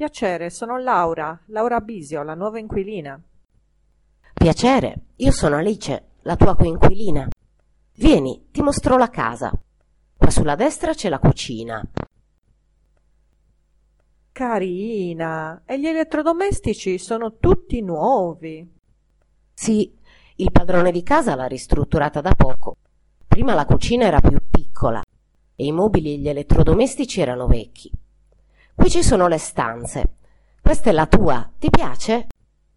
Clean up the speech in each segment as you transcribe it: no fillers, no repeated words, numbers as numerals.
Piacere, sono Laura Bisio, la nuova inquilina. Piacere, io sono Alice, la tua coinquilina. Vieni, ti mostro la casa. Qua sulla destra c'è la cucina. Carina! E gli elettrodomestici sono tutti nuovi. Sì, il padrone di casa l'ha ristrutturata da poco. Prima la cucina era più piccola e i mobili e gli elettrodomestici erano vecchi. Qui ci sono le stanze. Questa è la tua, ti piace?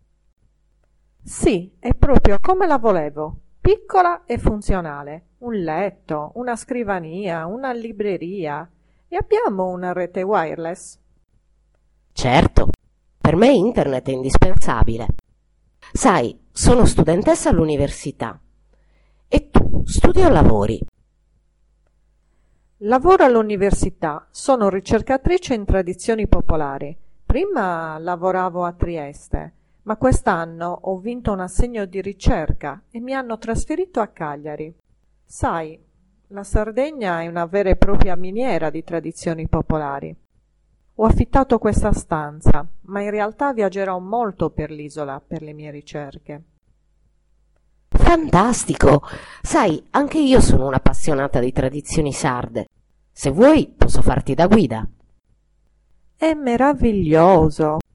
Sì, è proprio come la volevo. Piccola e funzionale. Un letto, una scrivania, una libreria. E abbiamo una rete wireless. Certo, per me internet è indispensabile. Sai, sono studentessa all'università. E tu, studi o lavori? Lavoro all'università, sono ricercatrice in tradizioni popolari. Prima lavoravo a Trieste, ma quest'anno ho vinto un assegno di ricerca e mi hanno trasferito a Cagliari. Sai, la Sardegna è una vera e propria miniera di tradizioni popolari. Ho affittato questa stanza, ma in realtà viaggerò molto per l'isola per le mie ricerche. Fantastico! Sai, anche io sono un'appassionata di tradizioni sarde. Se vuoi, posso farti da guida. È meraviglioso!